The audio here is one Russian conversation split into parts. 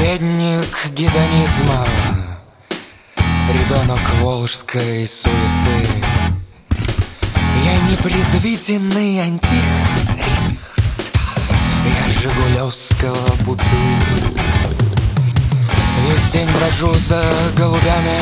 проповедник гедонизма, ребенок волжской суеты. Я непредвиденный антихрист, я жигулевского бутыль. Весь день брожу за голубями,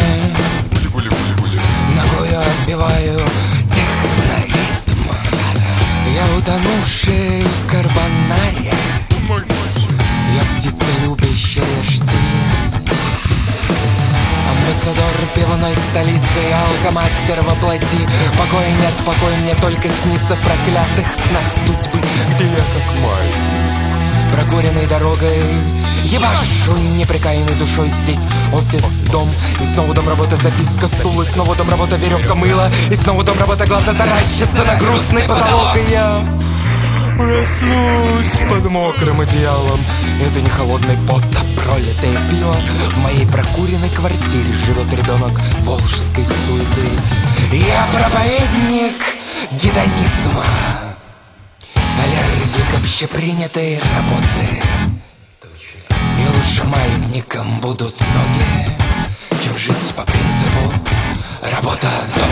ногою отбиваю техноритм. Я утонувший в карбонаре, я птица, любящая штиль. Амбассадор пивной столицы, я алкомастер воплоти. Покоя нет, покой мне только снится в проклятых снах судьбы, где я как маятник, прокуренной дорогой ебашу непрекаянной душой. Здесь офис, дом, и снова дом, работа, записка, стул, и снова дом, работа, веревка, мыло, и снова дом, работа, глаза таращатся на грустный потолок. И я проснусь под мокрым одеялом. Это не холодный пот, а пролитое пиво. В моей прокуренной квартире живет ребенок волжской суеты. Я проповедник гедонизма, аллергик общепринятой работы. И лучше маятником будут ноги, чем жить по принципу работа-дом.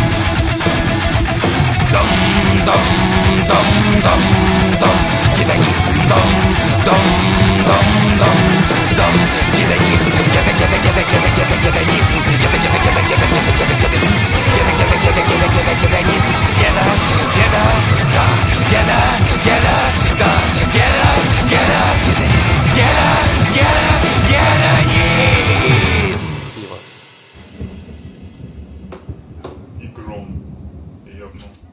Дом, дом, дом, дом, дом, гедонизм, дом, дом, дом, дом, дом, гедонизм, гедонизм, И гром. И я,